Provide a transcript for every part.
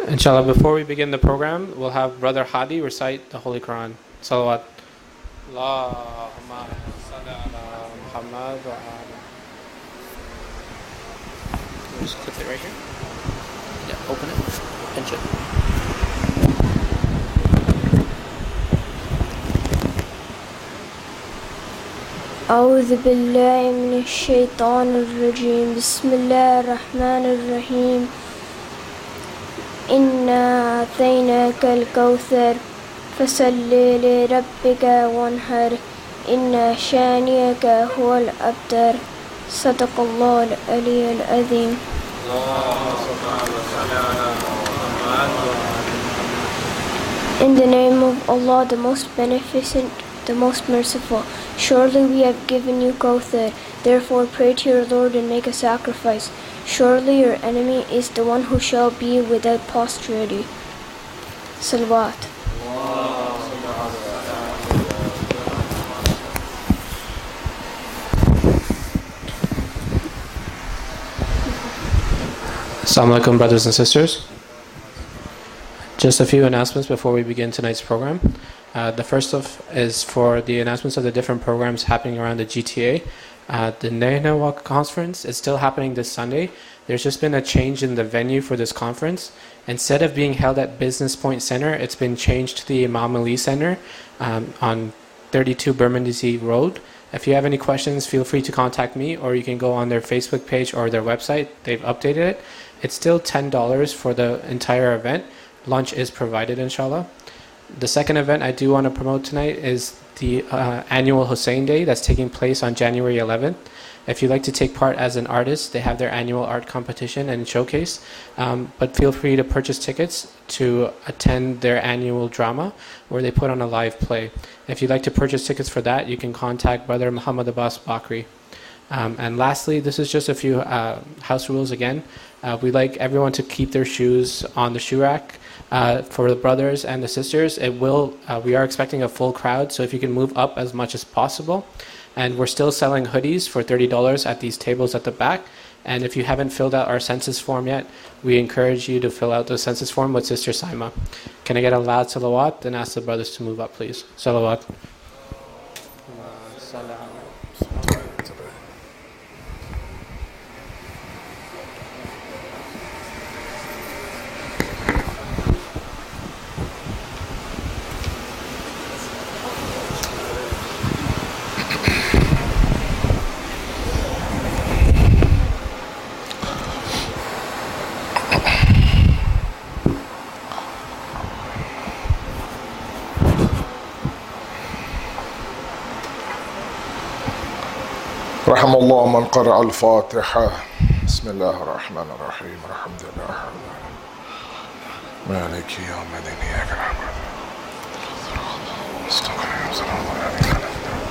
Inshallah, before we begin the program, we'll have Brother Hadi recite the Holy Quran. Salawat. Allahumma salli ala Muhammad wa ala. Just click it right here. Yeah, open it. Pinch it. أعوذ بالله من الشيطان الرجيم بسم الله الرحمن الرحيم إنا أعطيناك الكوثر فصل لربك وانحر إن شانئك هو الأبتر صدق الله العلي العظيم. In the name of Allah, the most beneficent, the most merciful. Surely we have given you Kawthar, therefore pray to your Lord and make a sacrifice. Surely your enemy is the one who shall be without posterity. Salawat. Assalamu alaikum, brothers and sisters. Just a few announcements before we begin tonight's program. The first is for the announcements of the different programs happening around the GTA. The Nehna Walk conference is still happening this Sunday. There's just been a change in the venue for this conference. Instead of being held at Business Point Center, it's been changed to the Imam Ali Center on 32 Bermondsey Road. If you have any questions, feel free to contact me, or you can go on their Facebook page or their website. They've updated it. It's still $10 for the entire event. Lunch is provided, inshallah. The second event I do want to promote tonight is the annual Hussein Day that's taking place on January 11th. If you'd like to take part as an artist, they have their annual art competition and showcase. But feel free to purchase tickets to attend their annual drama where they put on a live play. If you'd like to purchase tickets for that, you can contact Brother Muhammad Abbas Bakri. And lastly, this is just a few house rules again. We'd like everyone to keep their shoes on the shoe rack. For the brothers and the sisters, we are expecting a full crowd, so if you can move up as much as possible. And we're still selling hoodies for $30 at these tables at the back. And if you haven't filled out our census form yet, we encourage you to fill out the census form with Sister Saima. Can I get a loud salawat and ask the brothers to move up, please? Salawat. رحم الله من قرأ الفاتحة بسم الله الرحمن الرحيم الحمد لله مالك يوم الدين إياك نعبد استقيم صراط الذين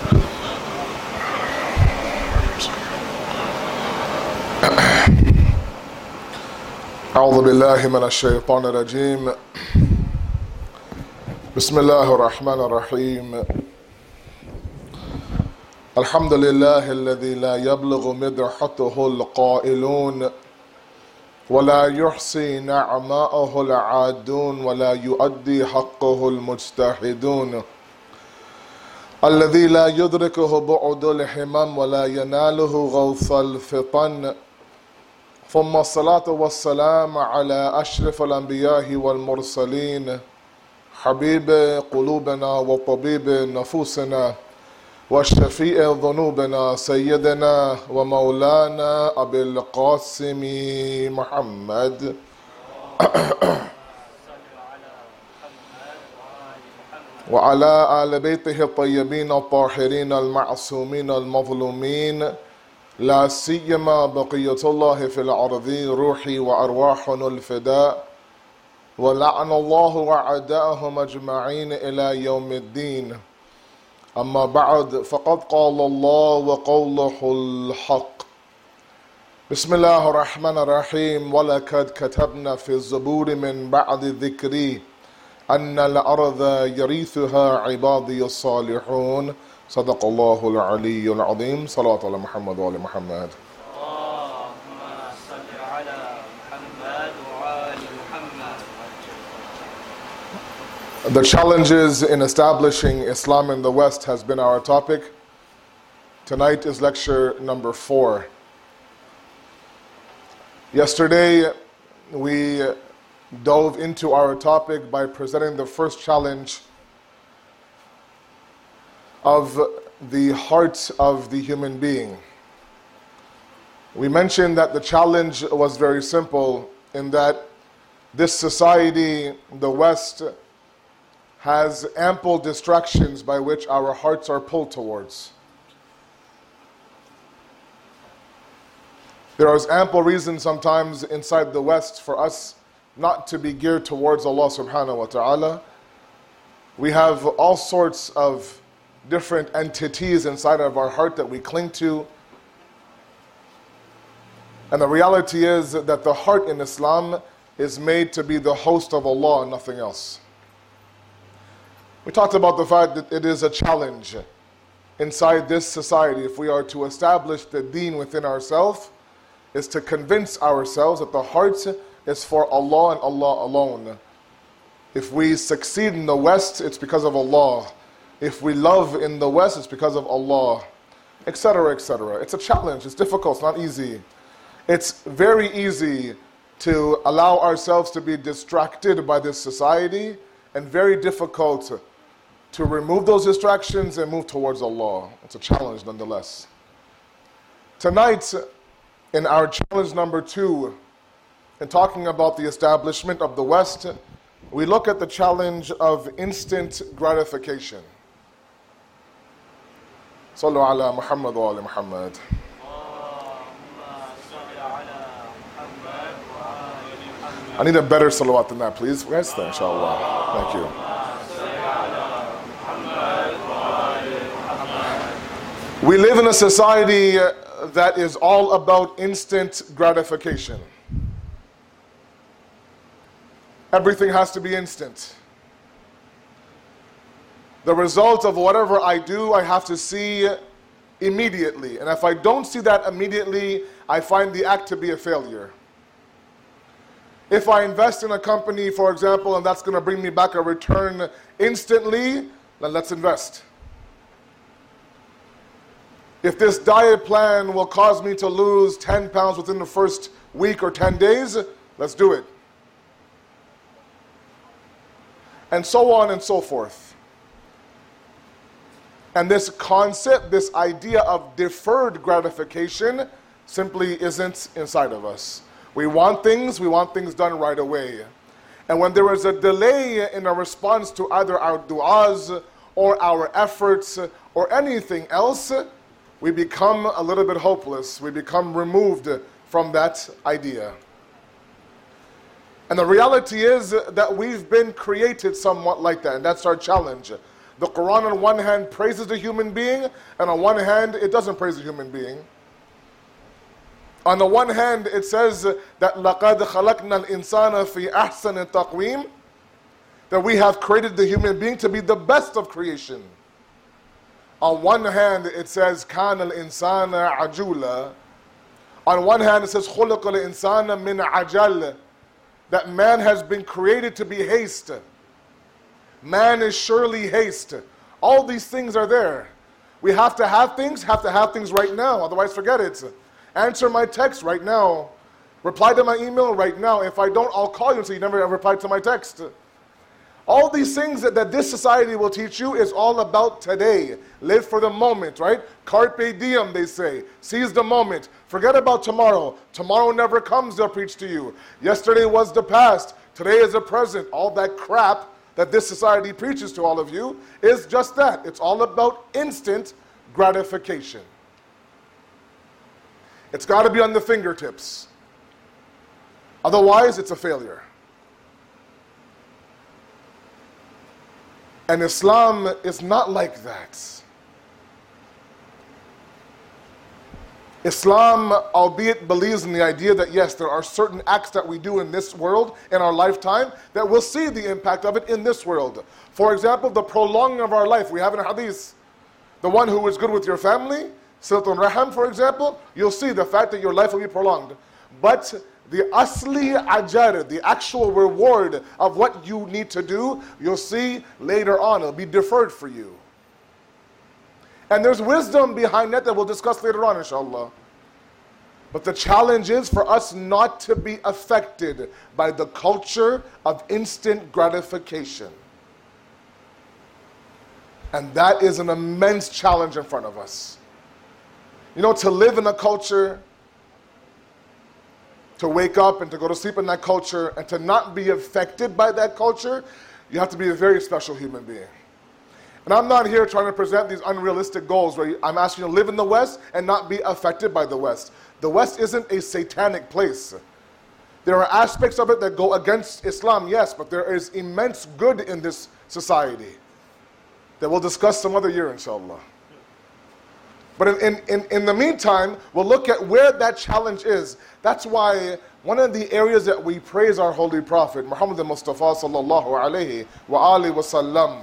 أعوذ بالله من الشيطان الرجيم بسم الله الرحمن الرحيم الحمد لله الذي لا يبلغ مدحته القائلون ولا يحصي نعماءه العادون ولا يؤدي حقه المجتهدون الذي لا يدركه بعد الحمم ولا يناله غوث الفطن ثم الصلاة والسلام على أشرف الأنبياء والمرسلين حبيب قلوبنا وطبيب نفوسنا والشفيع ذنوبنا سيدنا ومولانا أبي القاسم محمد وعلى آل بيته الطيبين الطاهرين المعصومين المظلومين لا سيما بقية الله في الأرض روحي وأرواحنا الفداء ولعن الله وعداءهم أجمعين إلى يوم الدين أما بعد فقد قال الله وقوله الحق بسم الله الرحمن الرحيم ولقد كتبنا في الزبور من بعد ذكري أن الأرض يرثها عبادي الصالحون صدق الله العلي العظيم صلاة على محمد وآل محمد اللهم صل على محمد وآل محمد The challenges in establishing Islam in the West has been our topic. Tonight is lecture number 4. Yesterday, we dove into our topic by presenting the first challenge of the heart of the human being. We mentioned that the challenge was very simple in that this society, the West, has ample distractions by which our hearts are pulled towards. There is ample reason sometimes inside the West for us not to be geared towards Allah subhanahu wa ta'ala. We have all sorts of different entities inside of our heart that we cling to. And the reality is that the heart in Islam is made to be the host of Allah and nothing else. We talked about the fact that it is a challenge inside this society, if we are to establish the deen within ourselves, is to convince ourselves that the heart is for Allah and Allah alone. If we succeed in the West, it's because of Allah. If we love in the West, it's because of Allah, etc., etc. It's a challenge, it's difficult, it's not easy. It's very easy to allow ourselves to be distracted by this society, and very difficult to remove those distractions and move towards Allah. It's a challenge nonetheless. Tonight, in our challenge number 2, in talking about the establishment of the West, we look at the challenge of instant gratification. Sallu ala Muhammad wa ala Muhammad. I need a better salawat than that, please. Guys, inshallah. Thank you. We live in a society that is all about instant gratification. Everything has to be instant. The result of whatever I do, I have to see immediately. And if I don't see that immediately, I find the act to be a failure. If I invest in a company, for example, and that's going to bring me back a return instantly, then let's invest. If this diet plan will cause me to lose 10 pounds within the first week or 10 days, let's do it. And so on and so forth. And this concept, this idea of deferred gratification simply isn't inside of us. We want things done right away. And when there is a delay in a response to either our du'as or our efforts or anything else, we become a little bit hopeless. We become removed from that idea. And the reality is that we've been created somewhat like that, and that's our challenge. The Quran on one hand praises the human being, and on one hand it doesn't praise the human being. On the one hand, it says that لَقَدْ خَلَقْنَا الْإِنسَانَ فِي أَحْسَنِ تَقْوِيمٍ, that we have created the human being to be the best of creation. On one hand, it says كَانَ الْإِنسَانَ عَجُولًا. On one hand, it says خُلِقَ الْإِنسَانَ مِنْ عَجَلٍ, that man has been created to be haste. Man is surely haste. All these things are there. We have to have things right now, otherwise forget it. Answer my text right now. Reply to my email right now. If I don't, I'll call you and say you never replied to my text. All these things that this society will teach you is all about today. Live for the moment, right? Carpe diem, they say. Seize the moment. Forget about tomorrow. Tomorrow never comes, they'll preach to you. Yesterday was the past. Today is the present. All that crap that this society preaches to all of you is just that. It's all about instant gratification. It's got to be on the fingertips. Otherwise, it's a failure. And Islam is not like that. Islam, albeit, believes in the idea that yes, there are certain acts that we do in this world, in our lifetime, that we'll see the impact of it in this world. For example, the prolonging of our life. We have in a hadith, the one who is good with your family, Silatun Raham, for example, you'll see the fact that your life will be prolonged. But the asli ajar, the actual reward of what you need to do, you'll see later on. It'll be deferred for you. And there's wisdom behind that we'll discuss later on, inshallah. But the challenge is for us not to be affected by the culture of instant gratification. And that is an immense challenge in front of us. You know, to live in a culture, to wake up and to go to sleep in that culture, and to not be affected by that culture, you have to be a very special human being. And I'm not here trying to present these unrealistic goals where I'm asking you to live in the West and not be affected by the West. The West isn't a satanic place. There are aspects of it that go against Islam, yes, but there is immense good in this society that we'll discuss some other year, inshallah. But in the meantime, we'll look at where that challenge is. That's why one of the areas that we praise our Holy Prophet, Muhammad al-Mustafa sallallahu alayhi wa alihi wa sallam.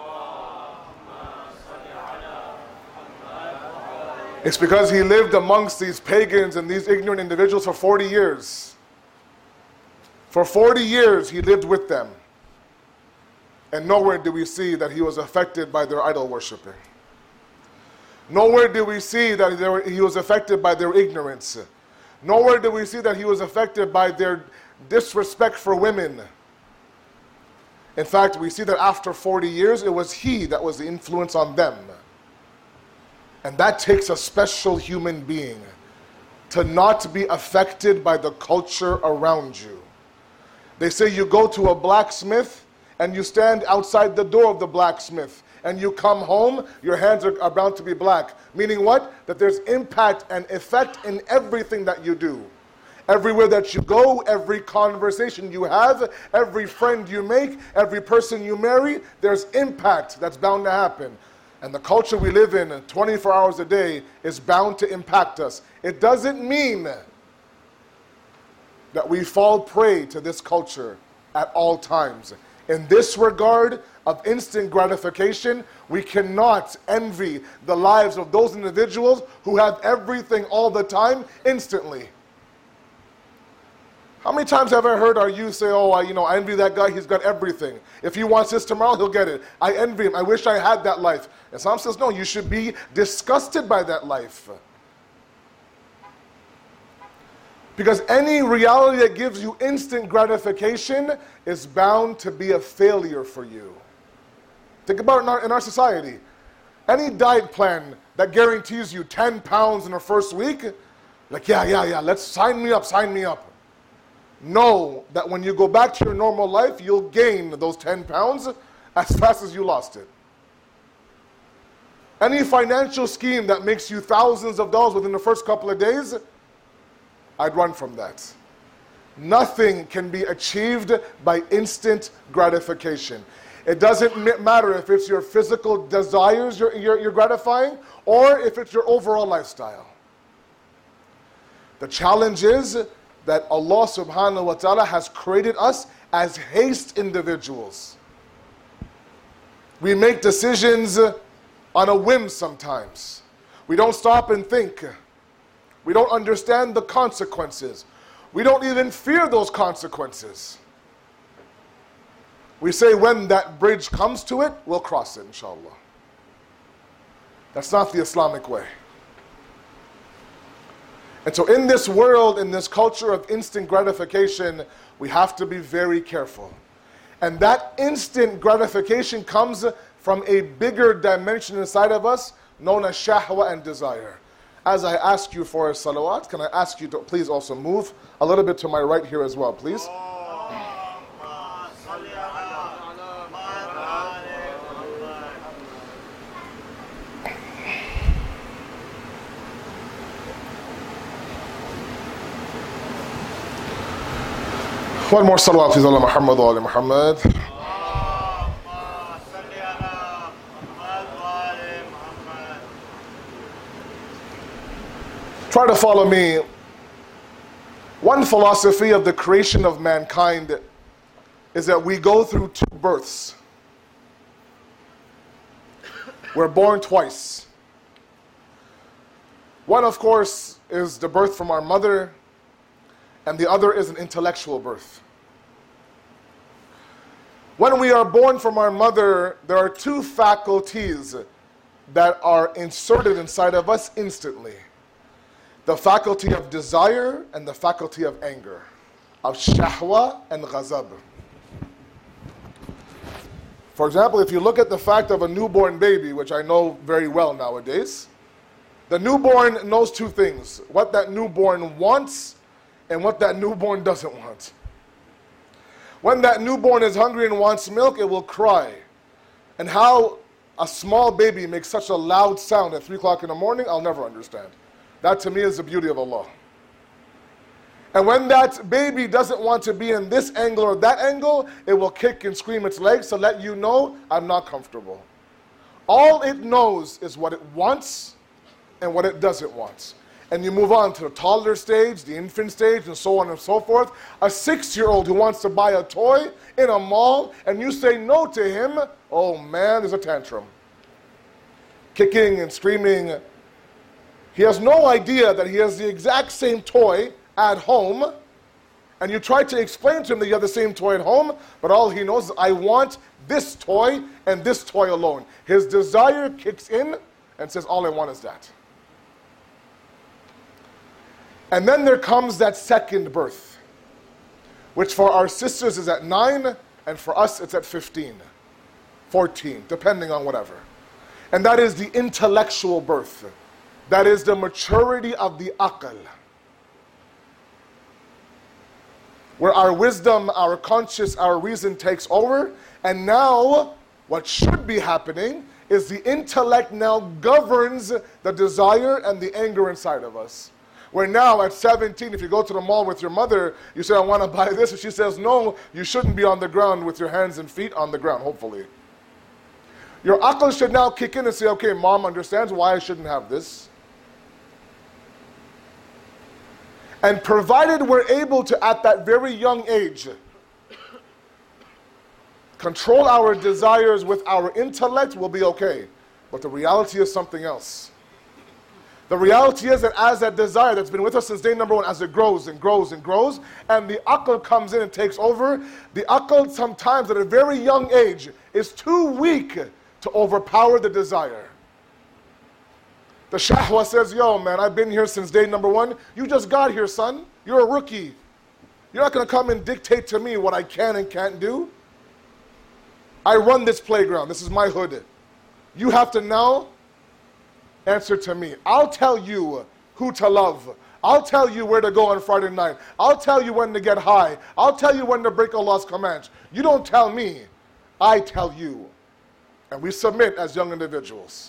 It's because he lived amongst these pagans and these ignorant individuals for 40 years. For 40 years he lived with them. And nowhere do we see that he was affected by their idol worshiping. Nowhere do we see that he was affected by their ignorance. Nowhere do we see that he was affected by their disrespect for women. In fact, we see that after 40 years, it was he that was the influence on them. And that takes a special human being to not be affected by the culture around you. They say you go to a blacksmith and you stand outside the door of the blacksmith and you come home, your hands are bound to be black. Meaning what? That there's impact and effect in everything that you do. Everywhere that you go, every conversation you have, every friend you make, every person you marry, there's impact that's bound to happen. And the culture we live in 24 hours a day is bound to impact us. It doesn't mean that we fall prey to this culture at all times. In this regard of instant gratification, we cannot envy the lives of those individuals who have everything all the time instantly. How many times have I heard our youth say, oh, I envy that guy, he's got everything. If he wants this tomorrow, he'll get it. I envy him, I wish I had that life. Islam says, no, you should be disgusted by that life. Because any reality that gives you instant gratification is bound to be a failure for you. Think about it in our society. Any diet plan that guarantees you 10 pounds in the first week, like, yeah, let's sign me up. Know that when you go back to your normal life, you'll gain those 10 pounds as fast as you lost it. Any financial scheme that makes you thousands of dollars within the first couple of days, I'd run from that. Nothing can be achieved by instant gratification. It doesn't matter if it's your physical desires you're gratifying or if it's your overall lifestyle. The challenge is that Allah subhanahu wa ta'ala has created us as haste individuals. We make decisions on a whim sometimes. We don't stop and think. We don't understand the consequences. We don't even fear those consequences. We say when that bridge comes to it, we'll cross it, inshallah. That's not the Islamic way. And so in this world, in this culture of instant gratification, we have to be very careful. And that instant gratification comes from a bigger dimension inside of us known as shahwa and desire. As I ask you for a salawat, can I ask you to please also move a little bit to my right here as well, please? One more salawat, please, Allah Muhammad wa ali Muhammad. Try to follow me. One philosophy of the creation of mankind is that we go through two births. We're born twice. One, of course, is the birth from our mother, and the other is an intellectual birth. When we are born from our mother, there are two faculties that are inserted inside of us instantly. The faculty of desire and the faculty of anger, of shahwa and ghazab. For example, if you look at the fact of a newborn baby, which I know very well nowadays, the newborn knows two things: what that newborn wants and what that newborn doesn't want. When that newborn is hungry and wants milk, it will cry. And how a small baby makes such a loud sound at 3 o'clock in the morning, I'll never understand. That to me is the beauty of Allah. And when that baby doesn't want to be in this angle or that angle, it will kick and scream its legs to let you know, I'm not comfortable. All it knows is what it wants and what it doesn't want. And you move on to the toddler stage, the infant stage, and so on and so forth. A 6-year-old who wants to buy a toy in a mall, and you say no to him, oh man, there's a tantrum. Kicking and screaming. He has no idea that he has the exact same toy at home, and you try to explain to him that you have the same toy at home, but all he knows is, I want this toy and this toy alone. His desire kicks in and says, all I want is that. And then there comes that second birth, which for our sisters is at 9, and for us it's at 15, 14, depending on whatever. And that is the intellectual birth. That is the maturity of the aql, where our wisdom, our conscious, our reason takes over, and now what should be happening is the intellect now governs the desire and the anger inside of us. Where now at 17, if you go to the mall with your mother, you say, I want to buy this, and she says, no, you shouldn't be on the ground with your hands and feet on the ground, hopefully. Your aql should now kick in and say, okay, mom understands why I shouldn't have this. And provided we're able to, at that very young age, control our desires with our intellect, we'll be okay. But the reality is something else. The reality is that as that desire that's been with us since day number 1, as it grows and grows and grows, and the aql comes in and takes over, the aql sometimes at a very young age is too weak to overpower the desire. The shahwa says, yo man, I've been here since day number 1. You just got here, son. You're a rookie. You're not going to come and dictate to me what I can and can't do. I run this playground. This is my hood. You have to now answer to me. I'll tell you who to love. I'll tell you where to go on Friday night. I'll tell you when to get high. I'll tell you when to break Allah's commands. You don't tell me. I tell you. And we submit as young individuals.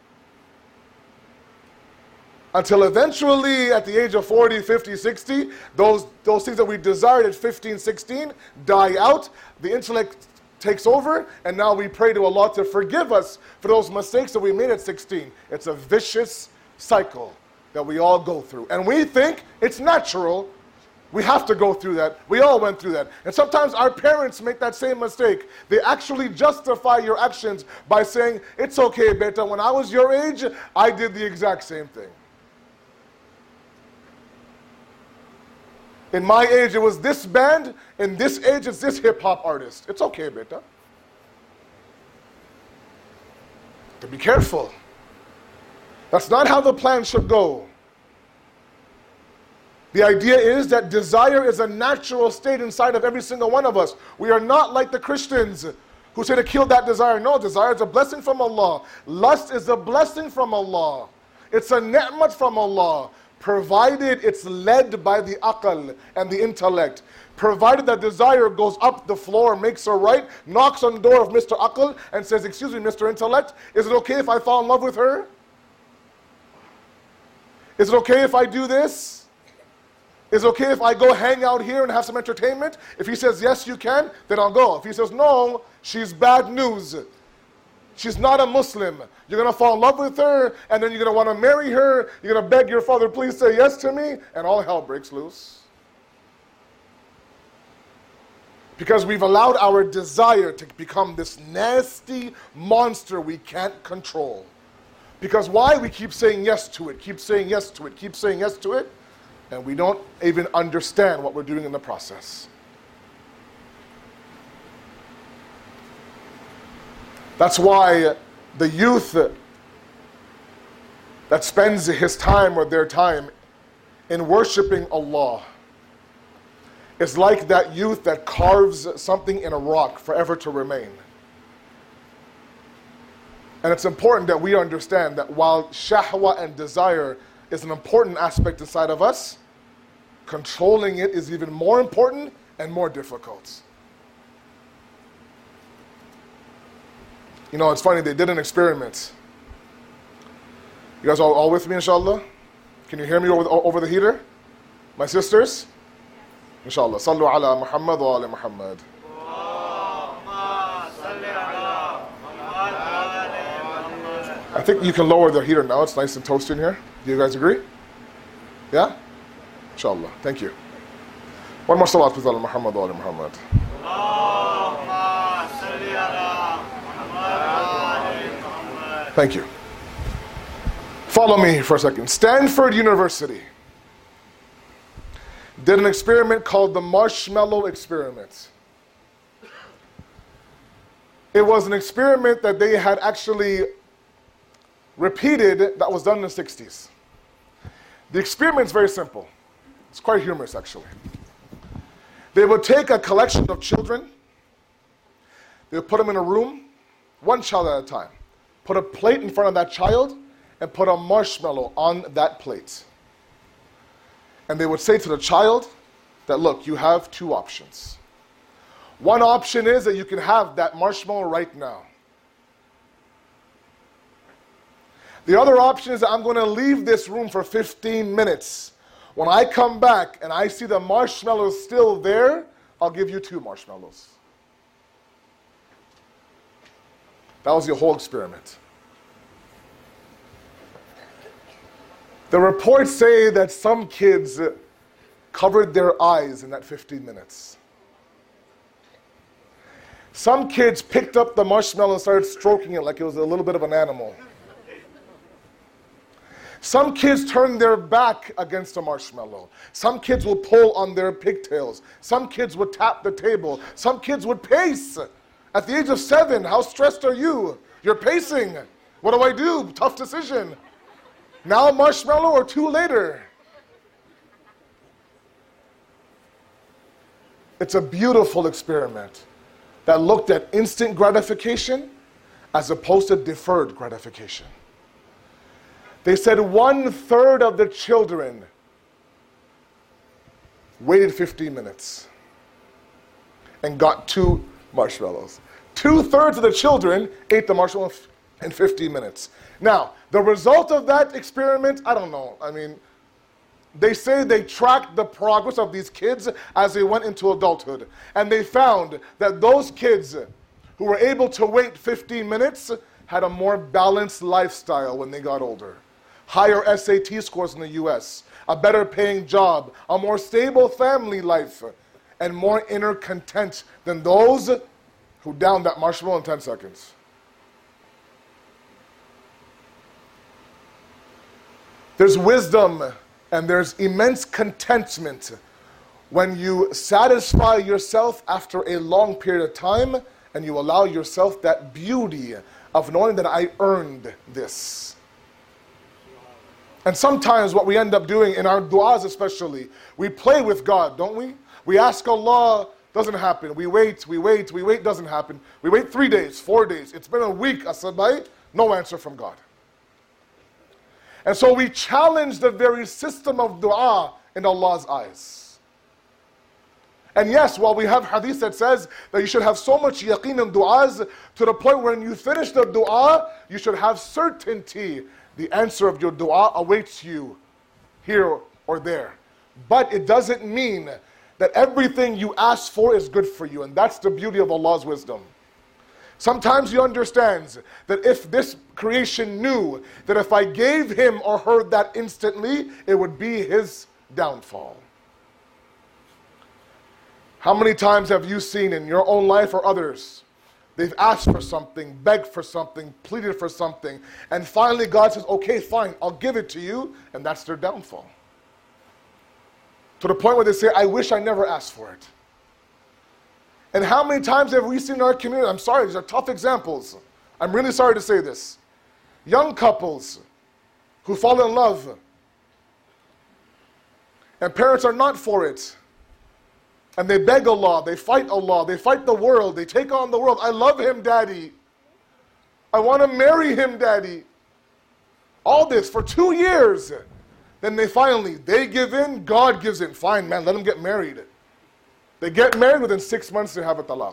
Until eventually, at the age of 40, 50, 60, those things that we desired at 15, 16 die out. The intellect takes over, and now we pray to Allah to forgive us for those mistakes that we made at 16. It's a vicious cycle that we all go through. And we think it's natural. We have to go through that. We all went through that. And sometimes our parents make that same mistake. They actually justify your actions by saying, it's okay, beta, when I was your age, I did the exact same thing. In my age, it was this band. In this age, it's this hip-hop artist. It's okay, beta. To be careful. That's not how the plan should go. The idea is that desire is a natural state inside of every single one of us. We are not like the Christians who say to kill that desire. No, desire is a blessing from Allah. Lust is a blessing from Allah. It's a ni'mat from Allah. Provided it's led by the aql and the intellect. Provided that desire goes up the floor, makes a right, knocks on the door of Mr. Aql and says, excuse me, Mr. Intellect, is it okay if I fall in love with her? Is it okay if I do this? Is it okay if I go hang out here and have some entertainment? If he says, yes, you can, then I'll go. If he says, no, she's bad news. She's not a Muslim. You're going to fall in love with her, and then you're going to want to marry her. You're going to beg your father, please say yes to me, and all hell breaks loose. Because we've allowed our desire to become this nasty monster we can't control. Because why? We keep saying yes to it, keep saying yes to it, keep saying yes to it. And we don't even understand what we're doing in the process. That's why the youth that spends his time or their time in worshiping Allah is like that youth that carves something in a rock forever to remain. And it's important that we understand that while shahwa and desire is an important aspect inside of us, controlling it is even more important and more difficult. You know, it's funny, they did an experiment. You guys all with me, inshallah? Can you hear me over the heater? My sisters? Inshallah. Sallu ala Muhammad wa ala Muhammad. I think you can lower the heater now. It's nice and toasty in here. Do you guys agree? Yeah? Inshallah. Thank you. One more salat with ala Muhammad wa ala Muhammad. Thank you. Follow me for a second. Stanford University did an experiment called the marshmallow experiment. It was an experiment that they had actually repeated that was done in the 60s. The experiment is very simple. It's quite humorous, actually. They would take a collection of children, they would put them in a room, one child at a time. Put a plate in front of that child and put a marshmallow on that plate. And they would say to the child that, look, you have two options. One option is that you can have that marshmallow right now. The other option is that I'm going to leave this room for 15 minutes. When I come back and I see the marshmallow still there, I'll give you 2 marshmallows. That was the whole experiment. The reports say that some kids covered their eyes in that 15 minutes. Some kids picked up the marshmallow and started stroking it like it was a little bit of an animal. Some kids turned their back against a marshmallow. Some kids would pull on their pigtails. Some kids would tap the table. Some kids would pace. At the age of 7, how stressed are you? You're pacing. What do I do? Tough decision. Now a marshmallow or 2 later. It's a beautiful experiment that looked at instant gratification as opposed to deferred gratification. They said 1/3 of the children waited 15 minutes and got 2 marshmallows. 2/3 of the children ate the marshmallow in 15 minutes. Now, the result of that experiment, I don't know. I mean, they say they tracked the progress of these kids as they went into adulthood. And they found that those kids who were able to wait 15 minutes had a more balanced lifestyle when they got older. Higher SAT scores in the US, a better paying job, a more stable family life, and more inner content than those who downed that marshmallow in 10 seconds. There's wisdom and there's immense contentment when you satisfy yourself after a long period of time and you allow yourself that beauty of knowing that I earned this. And sometimes what we end up doing in our du'as especially, we play with God, don't we? We ask Allah, doesn't happen. We wait, doesn't happen. We wait 3 days, 4 days. It's been a week, Asabai, no answer from God. And so we challenge the very system of dua in Allah's eyes. And yes, while we have hadith that says that you should have so much yaqeen in du'as to the point where when you finish the dua, you should have certainty the answer of your dua awaits you here or there. But it doesn't mean that everything you ask for is good for you. And that's the beauty of Allah's wisdom. Sometimes He understands that if this creation knew that if I gave him or her that instantly, it would be his downfall. How many times have you seen in your own life or others, they've asked for something, begged for something, pleaded for something, and finally God says, okay, fine, I'll give it to you, and that's their downfall. To the point where they say, I wish I never asked for it. And how many times have we seen in our community, I'm sorry, these are tough examples. I'm really sorry to say this. Young couples who fall in love and parents are not for it. And they beg Allah, they fight the world, they take on the world. I love him, Daddy. I want to marry him, Daddy. All this for 2 years. Then they give in, God gives in. Fine, man, let them get married. They get married, within 6 months they have a talaq.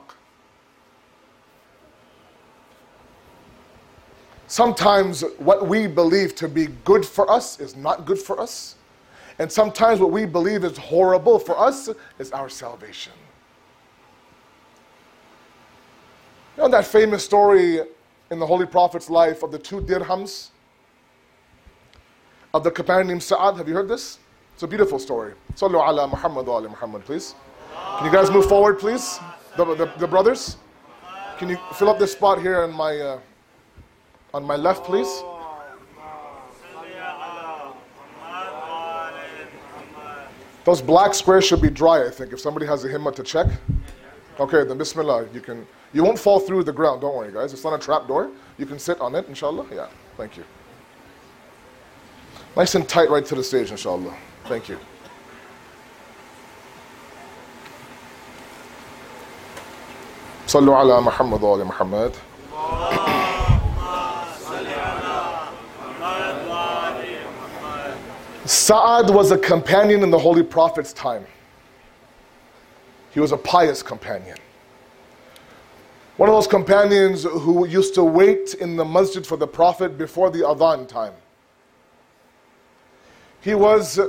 Sometimes what we believe to be good for us is not good for us. And sometimes what we believe is horrible for us is our salvation. You know that famous story in the Holy Prophet's life of the 2 dirhams of the companion named Sa'ad? Have you heard this? It's a beautiful story. Sallu ala Muhammad wa ala Muhammad, please. Can you guys move forward, please? The brothers? Can you fill up this spot here on my left, please? Those black squares should be dry, I think. If somebody has a himmah to check. Okay, then bismillah. You won't fall through the ground, don't worry, guys. It's not a trap door. You can sit on it, inshallah. Yeah, thank you. Nice and tight right to the stage, inshallah. Thank you. Sallu ala Muhammad wa ala Muhammad. Sa'ad was a companion in the Holy Prophet's time. He was a pious companion. One of those companions who used to wait in the masjid for the Prophet before the adhan time. He was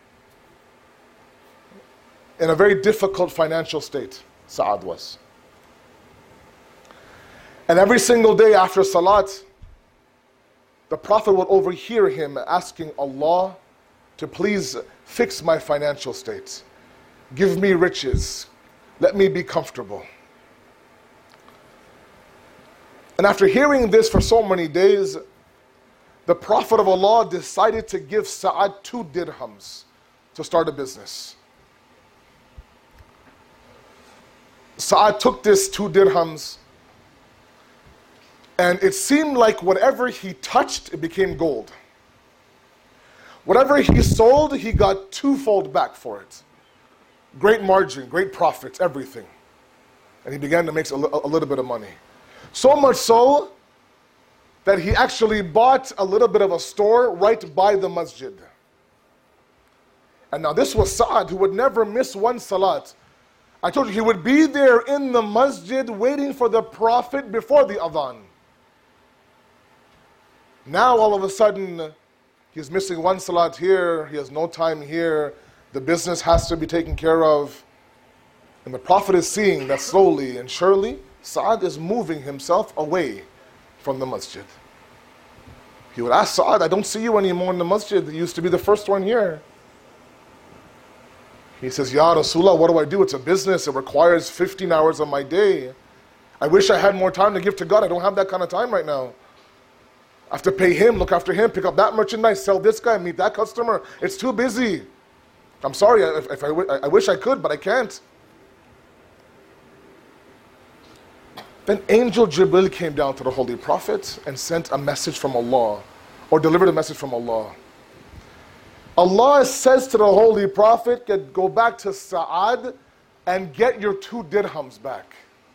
in a very difficult financial state, Sa'ad was. And every single day after Salat, the Prophet would overhear him asking Allah to please fix my financial state. Give me riches. Let me be comfortable. And after hearing this for so many days, the Prophet of Allah decided to give Sa'ad 2 dirhams to start a business. Sa'ad took this 2 dirhams, and it seemed like whatever he touched, it became gold. Whatever he sold, he got 2-fold back for it. Great margin, great profits, everything. And he began to make a little bit of money. So much so that he actually bought a little bit of a store right by the masjid. And now this was Sa'ad, who would never miss one salat. I told you, he would be there in the masjid waiting for the Prophet before the adhan. Now all of a sudden, he's missing one salat here, he has no time here, the business has to be taken care of. And the Prophet is seeing that slowly and surely, Sa'ad is moving himself away from the masjid. He would ask Sa'ad, I don't see you anymore in the masjid. You used to be the first one here. He says, Ya Rasulullah, what do I do? It's a business. It requires 15 hours of my day. I wish I had more time to give to God. I don't have that kind of time right now. I have to pay him, look after him, pick up that merchandise, sell this guy, meet that customer. It's too busy. I'm sorry, I wish I could, but I can't. Then Angel Jibril came down to the Holy Prophet and sent a message from Allah, or delivered a message from Allah. Allah says to the Holy Prophet, go back to Sa'ad and get your 2 dirhams back.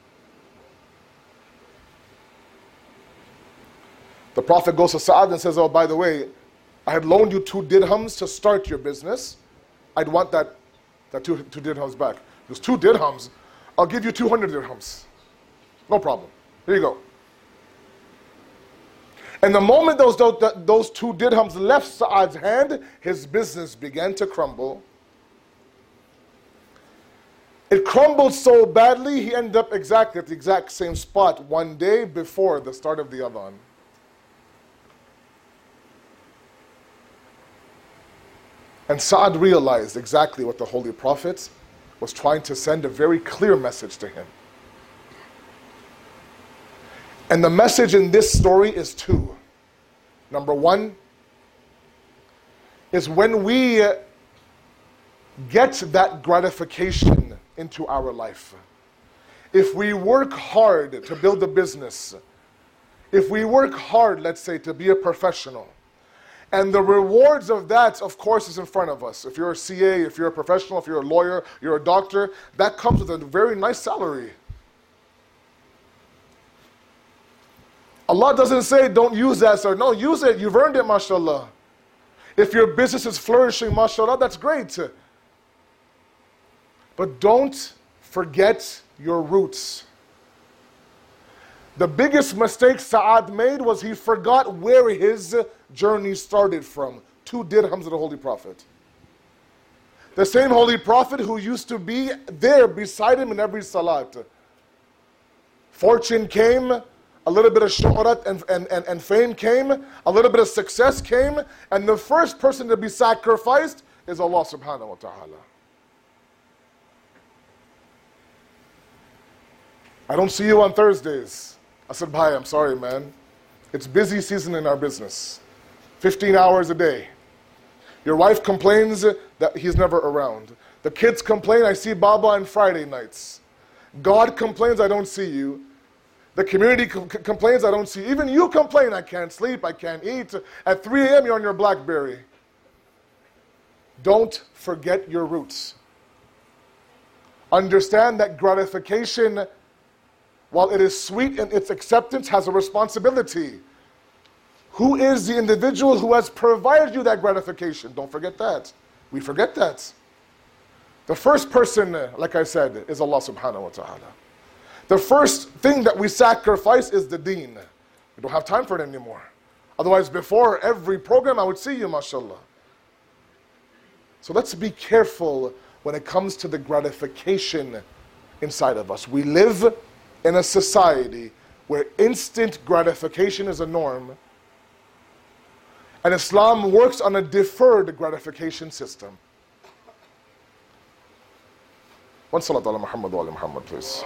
The Prophet goes to Sa'ad and says, oh, by the way, I had loaned you 2 dirhams to start your business. I'd want that 2 dirhams back. It was 2 dirhams. I'll give you 200 dirhams. No problem. Here you go. And the moment those 2 dirhams left Sa'ad's hand, his business began to crumble. It crumbled so badly, he ended up exactly at the exact same spot one day before the start of the adhan. And Sa'ad realized exactly what the Holy Prophet was trying to send, a very clear message to him. And the message in this story is 2. Number 1 is when we get that gratification into our life. If we work hard to build a business, if we work hard, let's say, to be a professional, and the rewards of that, of course, is in front of us. If you're a CA, if you're a professional, if you're a lawyer, you're a doctor, that comes with a very nice salary. Allah doesn't say don't use that, sir. No, use it. You've earned it, mashallah. If your business is flourishing, mashallah, that's great. But don't forget your roots. The biggest mistake Sa'ad made was he forgot where his journey started from. 2 dirhams of the Holy Prophet. The same Holy Prophet who used to be there beside him in every salat. Fortune came, a little bit of shu'rat and fame came, a little bit of success came, and the first person to be sacrificed is Allah subhanahu wa ta'ala. I don't see you on Thursdays. I said, bye, I'm sorry, man. It's busy season in our business. 15 hours a day. Your wife complains that he's never around. The kids complain, I see Baba on Friday nights. God complains, I don't see you. The community complains, I don't see you. Even you complain, I can't sleep, I can't eat. At 3 a.m., you're on your BlackBerry. Don't forget your roots. Understand that gratification, while it is sweet in its acceptance, has a responsibility. Who is the individual who has provided you that gratification? Don't forget that. We forget that. The first person, like I said, is Allah subhanahu wa ta'ala. The first thing that we sacrifice is the deen. We don't have time for it anymore. Otherwise, before every program, I would see you, mashallah. So let's be careful when it comes to the gratification inside of us. We live in a society where instant gratification is a norm, and Islam works on a deferred gratification system. One salat ala Muhammad wa ala Muhammad, please.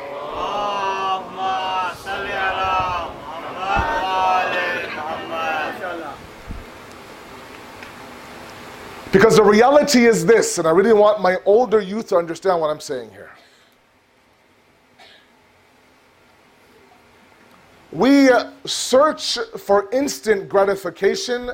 Because the reality is this, and I really want my older youth to understand what I'm saying here. We search for instant gratification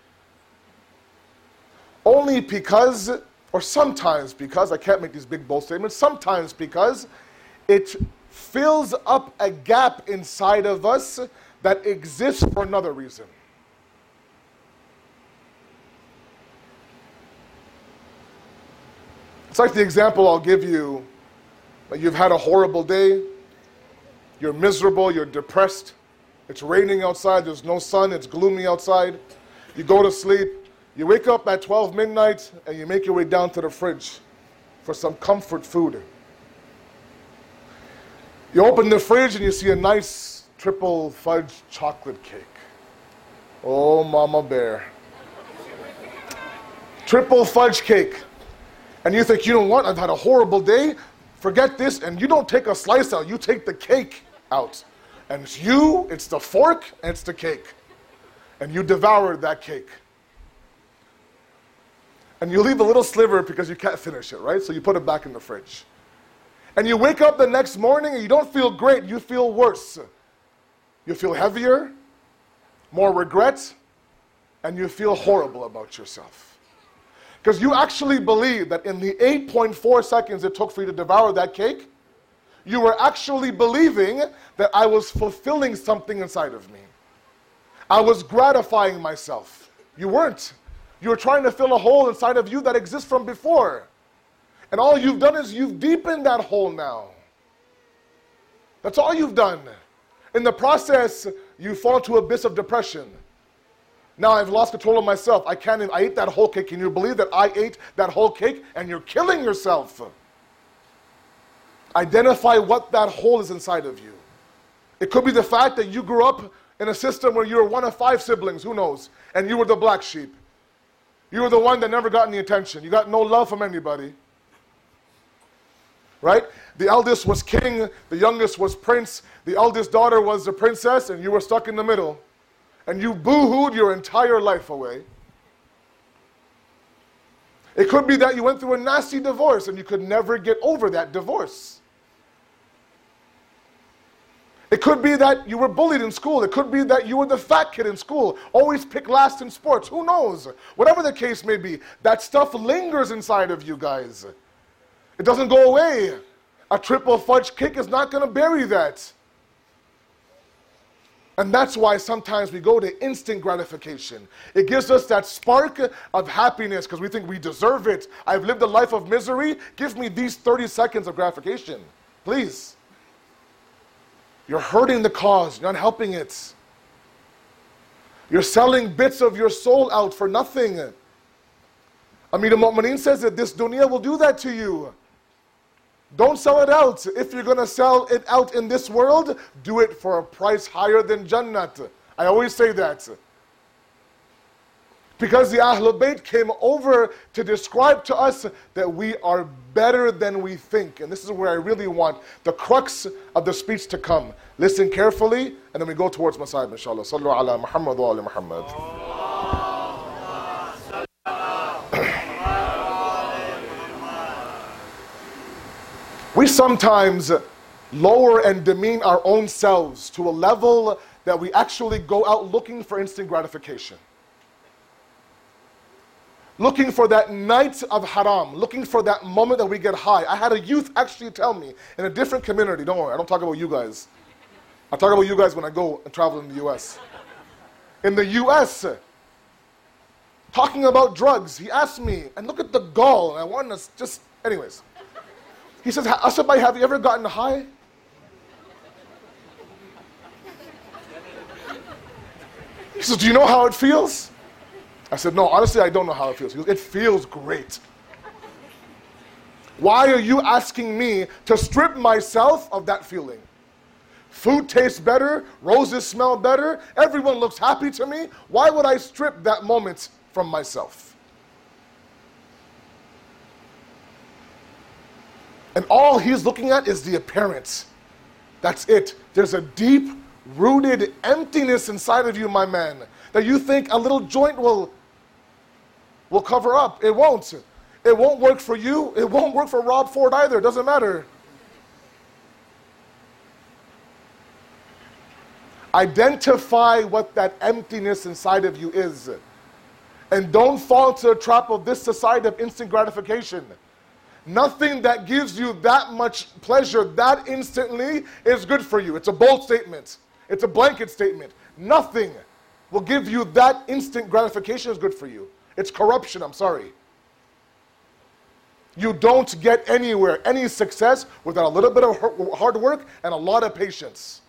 only because, or sometimes because, I can't make these big bold statements, sometimes because it fills up a gap inside of us that exists for another reason. It's like the example I'll give you, that you've had a horrible day, you're miserable, you're depressed, it's raining outside, there's no sun, it's gloomy outside, you go to sleep, you wake up at 12 midnight and you make your way down to the fridge for some comfort food. You open the fridge and you see a nice triple fudge chocolate cake. Oh, Mama Bear. Triple fudge cake. And you think, you know what, I've had a horrible day, forget this, and you don't take a slice out, you take the cake out. And it's you, it's the fork, and it's the cake. And you devour that cake. And you leave a little sliver because you can't finish it, right? So you put it back in the fridge. And you wake up the next morning and you don't feel great, you feel worse. You feel heavier, more regret, and you feel horrible about yourself. Because you actually believe that in the 8.4 seconds it took for you to devour that cake, you were actually believing that I was fulfilling something inside of me. I was gratifying myself. You weren't. You were trying to fill a hole inside of you that exists from before. And all you've done is you've deepened that hole now. That's all you've done. In the process, you fall into an abyss of depression. Now I've lost control of myself. I ate that whole cake. Can you believe that I ate that whole cake? And you're killing yourself. Identify what that hole is inside of you. It could be the fact that you grew up in a system where you were one of 5 siblings, who knows, and you were the black sheep. You were the one that never got any attention. You got no love from anybody. Right? The eldest was king, the youngest was prince, the eldest daughter was the princess, and you were stuck in the middle. And you boo-hooed your entire life away. It could be that you went through a nasty divorce and you could never get over that divorce. It could be that you were bullied in school. It could be that you were the fat kid in school, always pick last in sports. Who knows? Whatever the case may be, that stuff lingers inside of you guys. It doesn't go away. A triple fudge cake is not going to bury that. And that's why sometimes we go to instant gratification. It gives us that spark of happiness because we think we deserve it. I've lived a life of misery. Give me these 30 seconds of gratification, please. You're hurting the cause. You're not helping it. You're selling bits of your soul out for nothing. Amir al-Mu'mineen says that this dunya will do that to you. Don't sell it out. If you're going to sell it out in this world, do it for a price higher than Jannat. I always say that. Because the Ahlul Bayt came over to describe to us that we are better than we think. And this is where I really want the crux of the speech to come. Listen carefully, and then we go towards Masayib, inshallah. Sallu ala Muhammad wa ala Muhammad. We sometimes lower and demean our own selves to a level that we actually go out looking for instant gratification. Looking for that night of haram, looking for that moment that we get high. I had a youth actually tell me in a different community, don't worry, I don't talk about you guys. I talk about you guys when I go and travel in the US. In the US, talking about drugs, he asked me, and look at the gall, and I wanted to just, anyways. He says, Asabay, have you ever gotten high? He says, do you know how it feels? I said, no, honestly, I don't know how it feels. He goes, it feels great. Why are you asking me to strip myself of that feeling? Food tastes better, roses smell better, everyone looks happy to me. Why would I strip that moment from myself? And all he's looking at is the appearance. That's it. There's a deep-rooted emptiness inside of you, my man, that you think a little joint will cover up. It won't. It won't work for you. It won't work for Rob Ford either. It doesn't matter. Identify what that emptiness inside of you is. And don't fall into the trap of this society of instant gratification. Nothing that gives you that much pleasure that instantly is good for you. It's a bold statement. It's a blanket statement. Nothing will give you that instant gratification is good for you. It's corruption, I'm sorry. You don't get anywhere, any success, without a little bit of hard work and a lot of patience.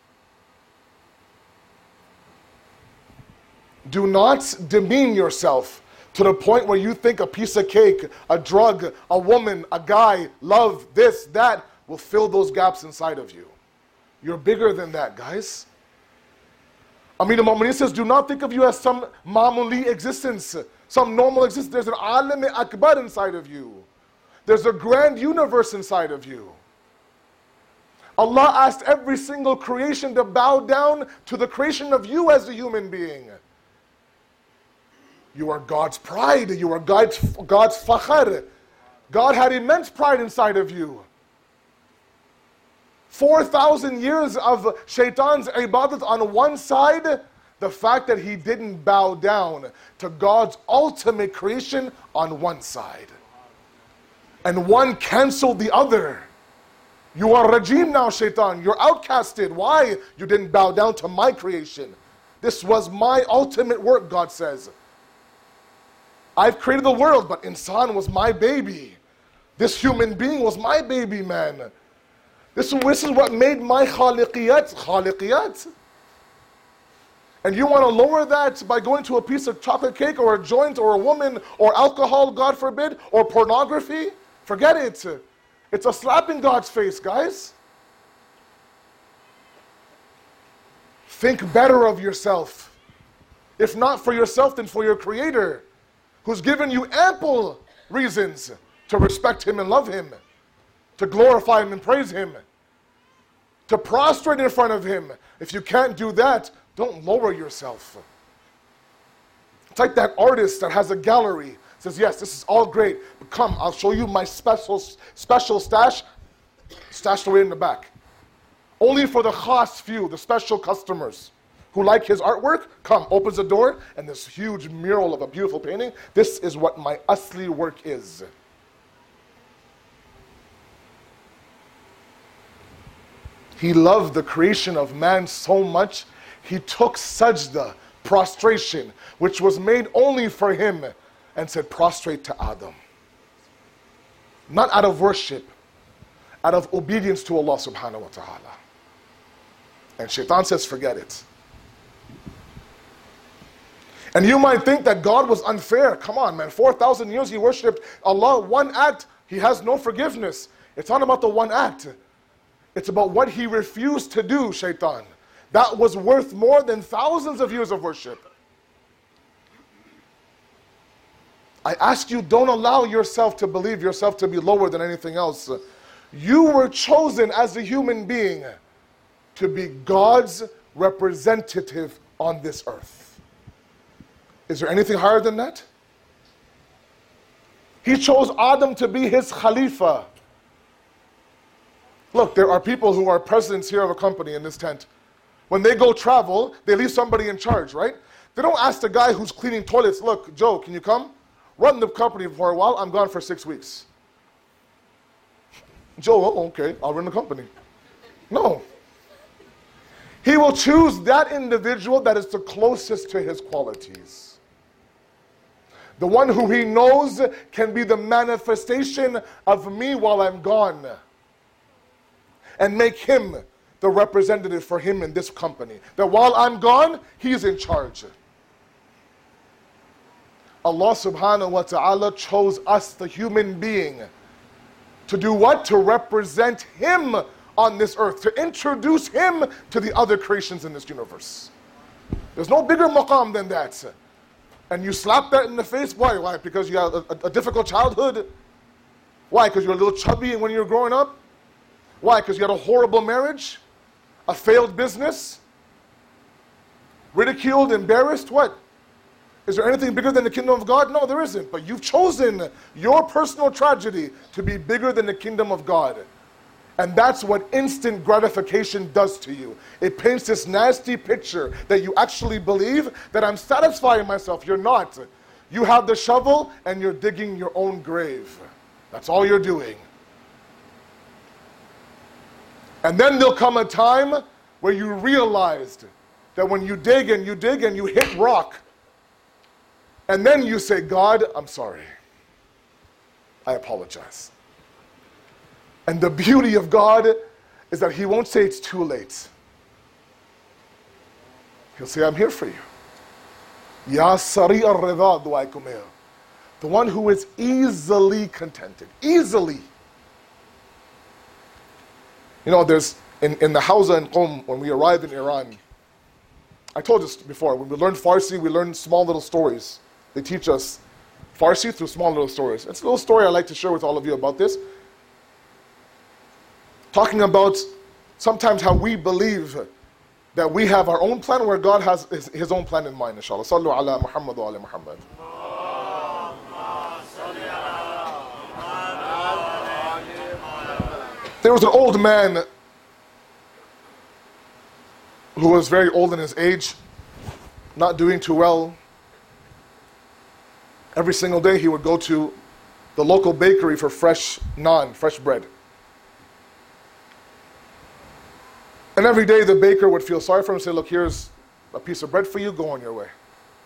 Do not demean yourself to the point where you think a piece of cake, a drug, a woman, a guy, love, this, that, will fill those gaps inside of you. You're bigger than that, guys. Amir al-Mu'mineen says, do not think of you as some mamuli existence, some normal existence. There's an alim akbar inside of you. There's a grand universe inside of you. Allah asked every single creation to bow down to the creation of you as a human being. You are God's pride. You are God's fakhar. God had immense pride inside of you. 4,000 years of shaitan's ibadat on one side, the fact that he didn't bow down to God's ultimate creation on one side. And one canceled the other. You are rajim now, shaitan. You're outcasted. Why? You didn't bow down to my creation. This was my ultimate work, God says. I've created the world, but insan was my baby. This human being was my baby, man. This is what made my khaliqiyat. And you want to lower that by going to a piece of chocolate cake or a joint or a woman or alcohol, God forbid, or pornography? Forget it. It's a slap in God's face, guys. Think better of yourself. If not for yourself, then for your Creator, who's given you ample reasons to respect Him and love Him, to glorify Him and praise Him, to prostrate in front of Him. If you can't do that, don't lower yourself. It's like that artist that has a gallery Says, yes, this is all great, but come, I'll show you my special stash, stashed away in the back. Only for the khas few, the special customers who like his artwork, come, opens the door, and this huge mural of a beautiful painting. This is what my asli work is. He loved the creation of man so much, he took sajda, prostration, which was made only for him, and said, prostrate to Adam. Not out of worship, out of obedience to Allah subhanahu wa ta'ala. And shaitan says, forget it. And you might think that God was unfair. Come on, man, 4,000 years he worshipped Allah, one act, he has no forgiveness. It's not about the one act. It's about what he refused to do, shaitan. That was worth more than thousands of years of worship. I ask you, don't allow yourself to believe yourself to be lower than anything else. You were chosen as a human being to be God's representative on this earth. Is there anything higher than that? He chose Adam to be his Khalifa. Look, there are people who are presidents here of a company in this tent. When they go travel, they leave somebody in charge, right? They don't ask the guy who's cleaning toilets, look, Joe, can you come? Run the company for a while, I'm gone for 6 weeks. Joe, oh, okay, I'll run the company. No. He will choose that individual that is the closest to his qualities. The one who he knows can be the manifestation of me while I'm gone. And make him the representative for him in this company. That while I'm gone, he's in charge. Allah subhanahu wa ta'ala chose us, the human being, to do what? To represent him on this earth, to introduce him to the other creations in this universe. There's no bigger maqam than that. And you slap that in the face, why? Why? Because you had a difficult childhood? Why? Because you were a little chubby when you were growing up? Why? Because you had a horrible marriage? A failed business? Ridiculed, embarrassed? What? Is there anything bigger than the kingdom of God? No, there isn't. But you've chosen your personal tragedy to be bigger than the kingdom of God. And that's what instant gratification does to you. It paints this nasty picture that you actually believe that I'm satisfying myself. You're not. You have the shovel and you're digging your own grave. That's all you're doing. And then there'll come a time where you realized that when you dig and you hit rock, and then you say, God, I'm sorry. I apologize. And the beauty of God is that he won't say it's too late. He'll say, I'm here for you. Ya Sari al-Rida du'aikum. The one who is easily contented. Easily. You know, there's, in the Hawza and Qom, when we arrived in Iran, I told this before, when we learned Farsi, we learned small little stories. They teach us Farsi through small little stories. It's a little story I like to share with all of you about this. Talking about sometimes how we believe that we have our own plan where God has his own plan in mind, inshallah. Sallu ala Muhammad wa ala Muhammad. There was an old man who was very old in his age, not doing too well. Every single day he would go to the local bakery for fresh naan, fresh bread. And every day the baker would feel sorry for him and say, look, here's a piece of bread for you, go on your way.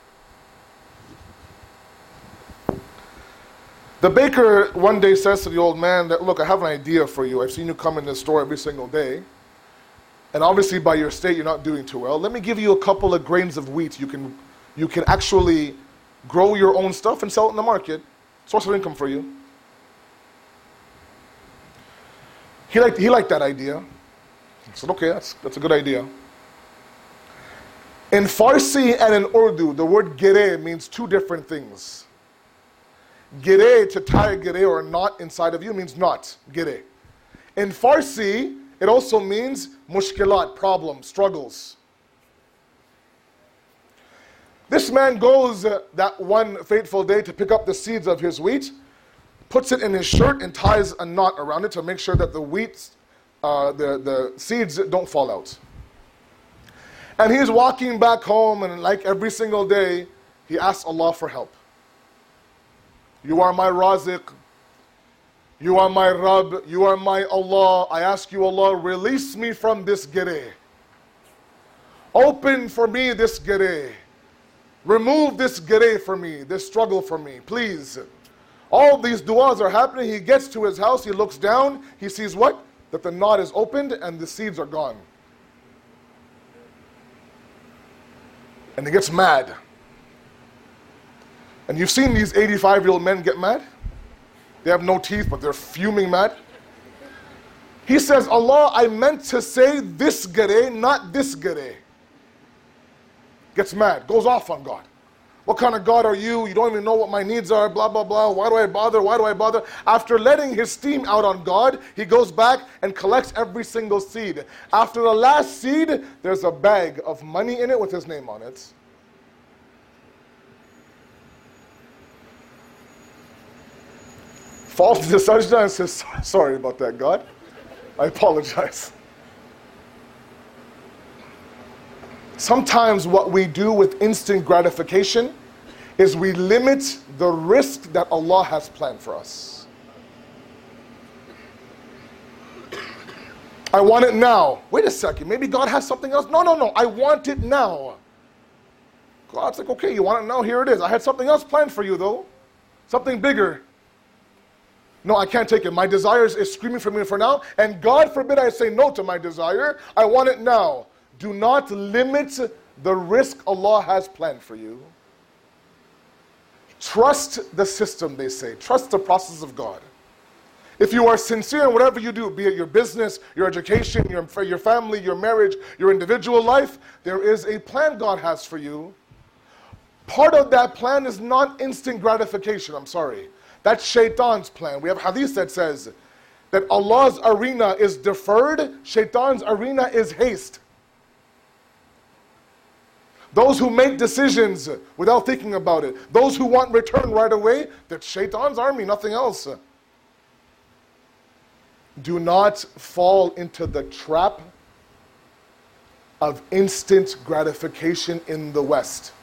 The baker one day says to the old man that, look, I have an idea for you. I've seen you come in this store every single day. And obviously by your state you're not doing too well. Let me give you a couple of grains of wheat. You can actually grow your own stuff and sell it in the market. Source of income for you. He liked that idea. He said, okay, that's a good idea. In Farsi and in Urdu, the word gire means two different things. Gire, to tie a gire or knot inside of you, means knot, gire. In Farsi, it also means mushkilat, problems, struggles. This man goes that one fateful day to pick up the seeds of his wheat, puts it in his shirt and ties a knot around it to make sure that the wheat, the seeds don't fall out. And he's walking back home, and like every single day, he asks Allah for help. You are my Raziq. You are my Rabb. You are my Allah. I ask you, Allah, release me from this gireh. Open for me this gireh. Remove this gireh for me, this struggle for me, please. All these du'as are happening. He gets to his house, he looks down, he sees what? That the knot is opened and the seeds are gone. And he gets mad. And you've seen these 85-year-old men get mad? They have no teeth, but they're fuming mad. He says, Allah, I meant to say this gireh, not this gireh. Gets mad, goes off on God. What kind of God are you? You don't even know what my needs are, blah, blah, blah. Why do I bother? Why do I bother? After letting his steam out on God, he goes back and collects every single seed. After the last seed, there's a bag of money in it with his name on it. Falls to the sajda and says, sorry about that, God. I apologize. Sometimes what we do with instant gratification is we limit the risk that Allah has planned for us. I want it now. Wait a second, maybe God has something else. No, I want it now. God's like, okay, you want it now? Here it is. I had something else planned for you though. Something bigger. No, I can't take it. My desire is screaming for me for now. And God forbid I say no to my desire. I want it now. Do not limit the risk Allah has planned for you. Trust the system, they say. Trust the process of God. If you are sincere in whatever you do, be it your business, your education, your family, your marriage, your individual life, there is a plan God has for you. Part of that plan is not instant gratification, I'm sorry. That's shaitan's plan. We have hadith that says that Allah's arena is deferred, shaitan's arena is haste. Those who make decisions without thinking about it, those who want return right away, that's shaitan's army, nothing else. Do not fall into the trap of instant gratification in the West.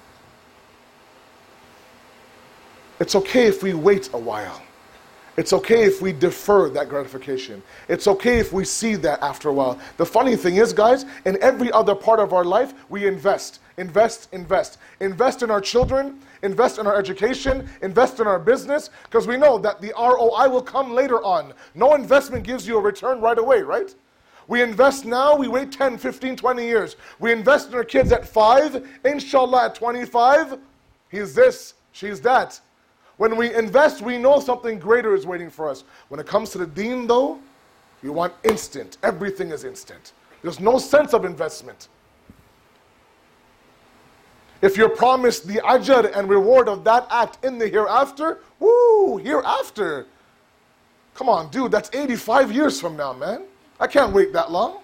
It's okay if we wait a while. It's okay if we defer that gratification. It's okay if we see that after a while. The funny thing is, guys, in every other part of our life, we invest. Invest in our children, invest in our education, invest in our business, because we know that the ROI will come later on. No investment gives you a return right away, right? We invest now, we wait 10, 15, 20 years. We invest in our kids at 5, inshallah at 25, he's this, she's that. When we invest, we know something greater is waiting for us. When it comes to the deen though, we want instant. Everything is instant. There's no sense of investment. If you're promised the ajr and reward of that act in the hereafter, woo, hereafter. Come on, dude, that's 85 years from now, man. I can't wait that long.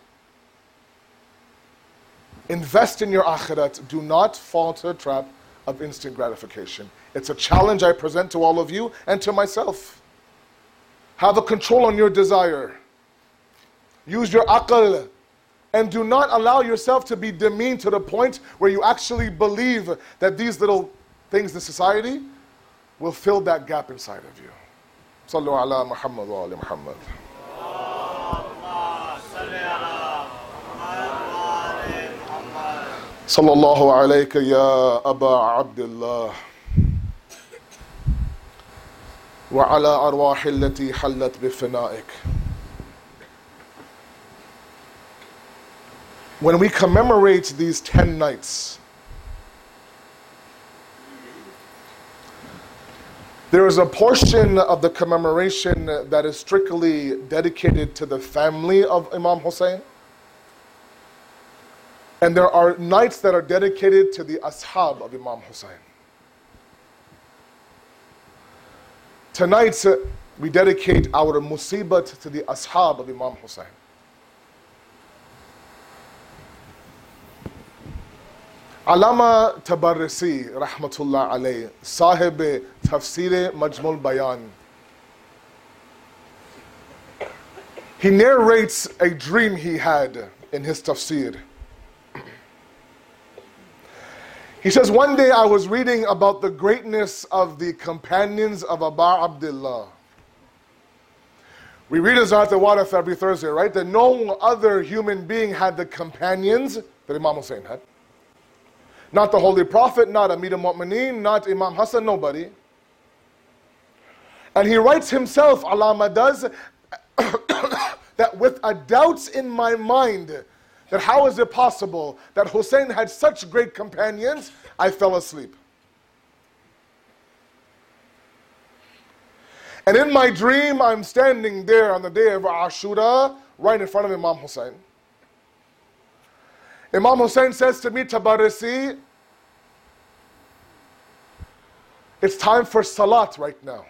Invest in your akhirat. Do not fall into the trap of instant gratification. It's a challenge I present to all of you and to myself. Have a control on your desire. Use your aql. And do not allow yourself to be demeaned to the point where you actually believe that these little things in society will fill that gap inside of you. Sallu ala Muhammad wa ali Muhammad. Sallallahu alayka ya Aba Abdullah. وعلى أرواح التي حلت بفنائك. When we commemorate these 10 nights, there is a portion of the commemoration that is strictly dedicated to the family of Imam Hussein. And there are nights that are dedicated to the ashab of Imam Hussein. Tonight, we dedicate our musibat to the ashab of Imam Hussein. Allama Tabarrisi, rahmatullah alayh, Sahib Tafsir Majmul Bayan. He narrates a dream he had in his tafsir. He says, one day I was reading about the greatness of the companions of Abu Abdullah. We read in Zakat al-Warith every Thursday, right? That no other human being had the companions that Imam Hussein had. Not the Holy Prophet, not Amir al-Mu'mineen, not Imam Hassan, nobody. And he writes himself, Allama does, that with a doubt in my mind, that how is it possible that Hussein had such great companions, I fell asleep. And in my dream, I'm standing there on the day of Ashura, right in front of Imam Hussein. Imam Hussein says to me, Tabarrisi, it's time for Salat right now.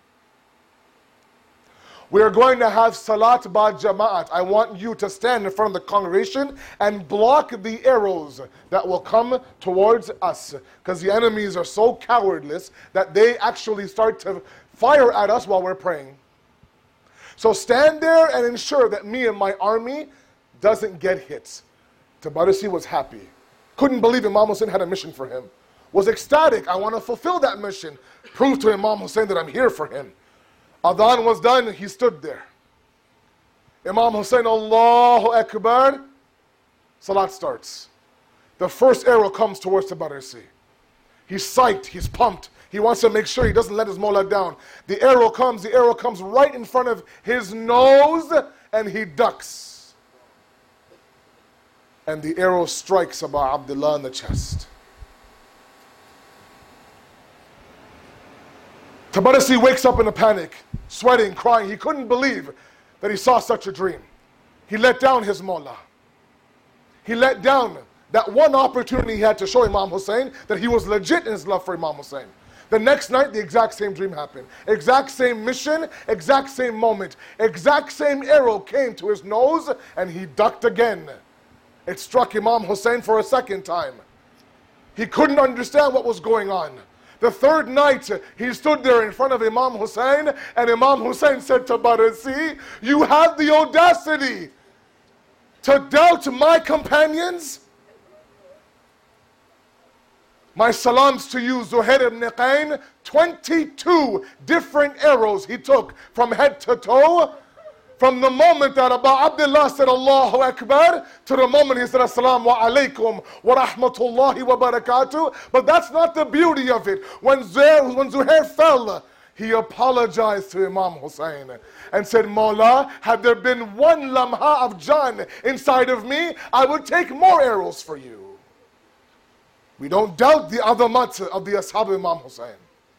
We are going to have Salat ba Jama'at. I want you to stand in front of the congregation and block the arrows that will come towards us. Because the enemies are so cowardless that they actually start to fire at us while we're praying. So stand there and ensure that me and my army doesn't get hit. Tabarrisi was happy. Couldn't believe Imam Hussein had a mission for him. Was ecstatic. I want to fulfill that mission. Prove to Imam Hussein that I'm here for him. Adhan was done, he stood there. Imam Hussein, Allahu Akbar. Salat starts. The first arrow comes towards Tabarrisi. He's psyched, he's pumped. He wants to make sure he doesn't let his Mawla down. The arrow comes right in front of his nose, and he ducks. And the arrow strikes Abu Abdullah in the chest. Tabarrisi wakes up in a panic, sweating, crying. He couldn't believe that he saw such a dream. He let down his Mawla. He let down that one opportunity he had to show Imam Hussein that he was legit in his love for Imam Hussein. The next night, the exact same dream happened. Exact same mission, exact same moment. Exact same arrow came to his nose, and he ducked again. It struck Imam Hussein for a second time. He couldn't understand what was going on. The third night, he stood there in front of Imam Hussein, and Imam Hussein said to Tabarrisi, you have the audacity to doubt my companions? My salams to you, Zuhair ibn Qayn. 22 different arrows he took from head to toe. From the moment that Abu Abdullah said Allahu Akbar to the moment he said Assalamu alaikum wa rahmatullahi wa barakatuh. But that's not the beauty of it. When Zuhair fell, he apologized to Imam Hussein and said, Mawla, had there been one lamha of Jan inside of me, I would take more arrows for you. We don't doubt the azamat of the ashab of Imam Hussein.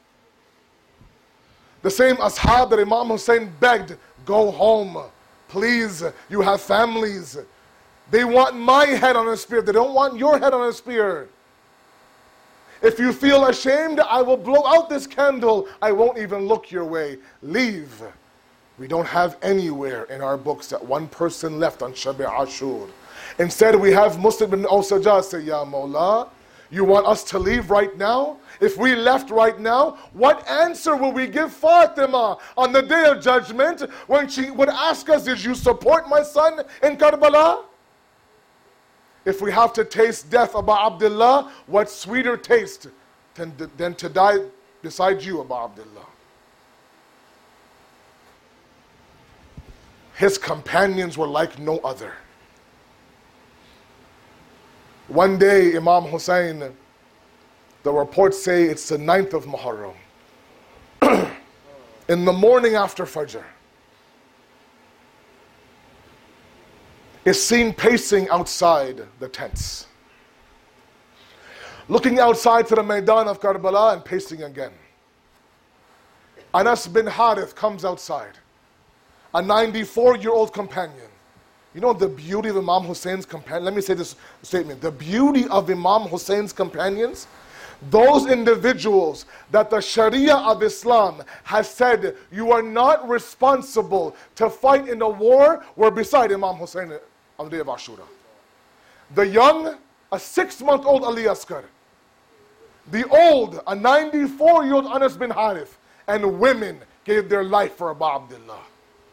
The same ashab that Imam Hussein begged, go home, please, you have families. They want my head on a spear, they don't want your head on a spear. If you feel ashamed, I will blow out this candle, I won't even look your way. Leave. We don't have anywhere in our books that one person left on Shab Ashur. Instead we have Muslim ibn Awsajah say, Ya Mawla, you want us to leave right now? If we left right now, what answer will we give Fatima on the day of judgment when she would ask us, did you support my son in Karbala? If we have to taste death, Abu Abdullah, what sweeter taste than to die beside you, Abu Abdullah? His companions were like no other. One day, Imam Hussein, the reports say it's the 9th of Muharram. In the morning after Fajr, is seen pacing outside the tents. Looking outside to the Maidan of Karbala and pacing again. Anas bin Harith comes outside, a 94-year-old companion. You know the beauty of Imam Hussein's companions? Let me say this statement. The beauty of Imam Hussein's companions, those individuals that the Sharia of Islam has said you are not responsible to fight in a war, were beside Imam Hussein on the day of Ashura. The young, a 6-month-old Ali Asghar. The old, a 94-year-old Anas bin Harith, and women gave their life for Abu Abdullah.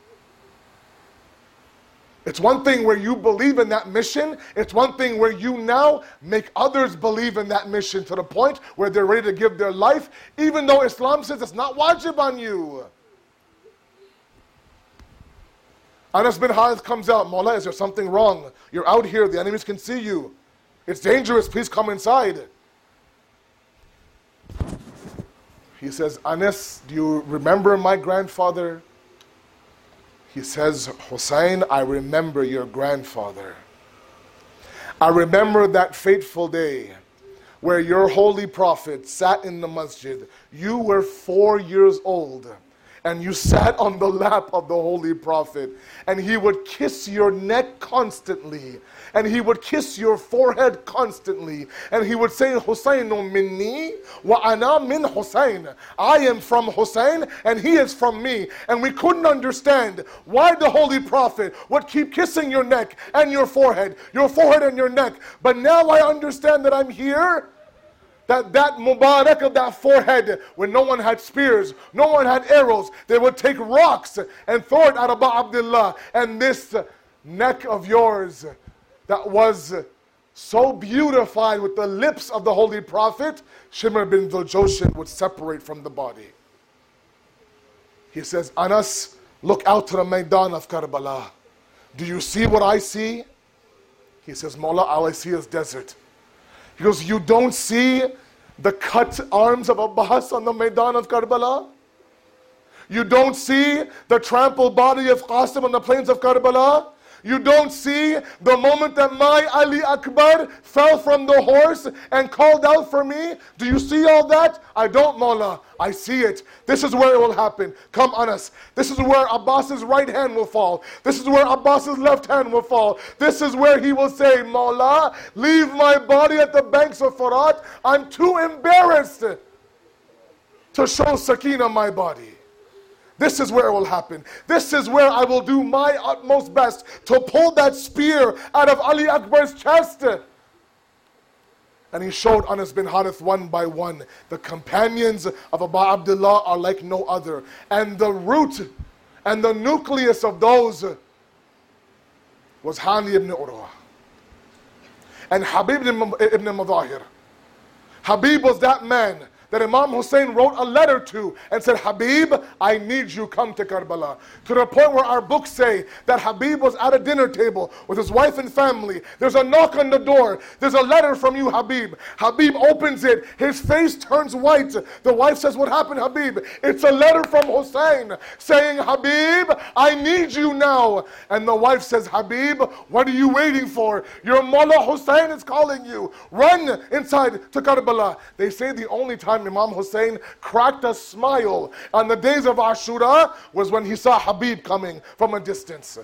It's one thing where you believe in that mission. It's one thing where you now make others believe in that mission to the point where they're ready to give their life, even though Islam says it's not wajib on you. Anas bin Harith comes out. Mawla, is there something wrong? You're out here. The enemies can see you. It's dangerous. Please come inside. He says, Anas, do you remember my grandfather? He says, Hussein, I remember your grandfather. I remember that fateful day where your holy prophet sat in the masjid. You were 4 years old and you sat on the lap of the holy prophet, and he would kiss your neck constantly, and he would kiss your forehead constantly, and he would say, Husaynun minni wa ana min Husayn. I am from Hussein and he is from me. And we couldn't understand why the holy prophet would keep kissing your neck and your forehead and your neck. But now I understand that I'm here. That Mubarak of that forehead, when no one had spears, no one had arrows, they would take rocks and throw it at Abu Abdullah. And this neck of yours that was so beautified with the lips of the Holy Prophet, Shimr bin Dhul-Jawshan would separate from the body. He says, Anas, look out to the Maidan of Karbala. Do you see what I see? He says, Mawla, all I see is desert. He goes, you don't see the cut arms of Abbas on the Maidan of Karbala? You don't see the trampled body of Qasim on the plains of Karbala? You don't see the moment that my Ali Akbar fell from the horse and called out for me? Do you see all that? I don't, Mawla. I see it. This is where it will happen. Come, Anas. This is where Abbas's right hand will fall. This is where Abbas's left hand will fall. This is where he will say, Mawla, leave my body at the banks of Furat. I'm too embarrassed to show Sakina my body. This is where it will happen. This is where I will do my utmost best to pull that spear out of Ali Akbar's chest. And he showed Anas bin Harith one by one. The companions of Abu Abdullah are like no other. And the root and the nucleus of those was Hani ibn Urwa and Habib ibn Mudahir. Habib was that man that Imam Hussein wrote a letter to and said, Habib, I need you, come to Karbala. To the point where our books say that Habib was at a dinner table with his wife and family. There's a knock on the door. There's a letter from you, Habib. Habib opens it. His face turns white. The wife says, what happened, Habib? It's a letter from Hussein saying, Habib, I need you now. And the wife says, Habib, what are you waiting for? Your Mullah Hussein is calling you. Run inside to Karbala. They say the only time Imam Hussein cracked a smile on the days of Ashura was when he saw Habib coming from a distance.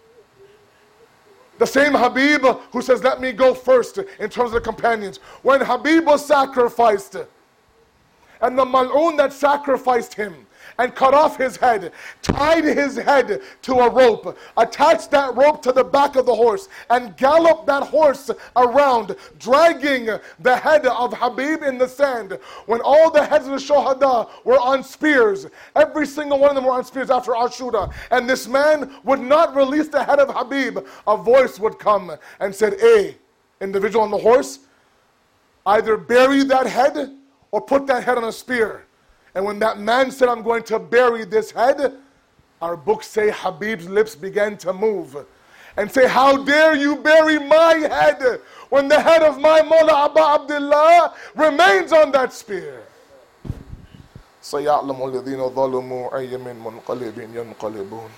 The same Habib who says, let me go first in terms of the companions. When Habib was sacrificed, and the Mal'un that sacrificed him and cut off his head, tied his head to a rope, attached that rope to the back of the horse, and galloped that horse around, dragging the head of Habib in the sand. When all the heads of the Shuhada were on spears, every single one of them were on spears after Ashura, and this man would not release the head of Habib, a voice would come and said, hey, individual on the horse, either bury that head or put that head on a spear. And when that man said, I'm going to bury this head, our books say Habib's lips began to move and say, how dare you bury my head when the head of my Mawla Abu Abdullah remains on that spear. سَيَعْلَمُ الَّذِينَ ظَلُمُوا أَيَّ مِنْ مُنْقَلِبٍ يَنْقَلِبُونَ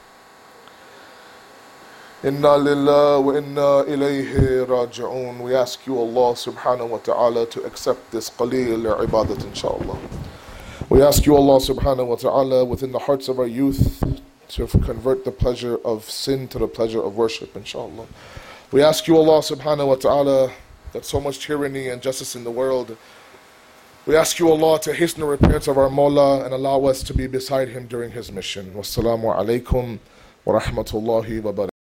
Inna lillah wa inna ilayhi raji'un. We ask you, Allah subhanahu wa ta'ala, to accept this qaleel ibadat, inshallah. We ask you, Allah subhanahu wa ta'ala, within the hearts of our youth, to convert the pleasure of sin to the pleasure of worship, inshallah. We ask you, Allah subhanahu wa ta'ala, that so much tyranny and injustice in the world, we ask you, Allah, to hasten the repentance of our Mawla and allow us to be beside him during his mission. Wassalamu alaikum wa rahmatullahi wa barakatuh.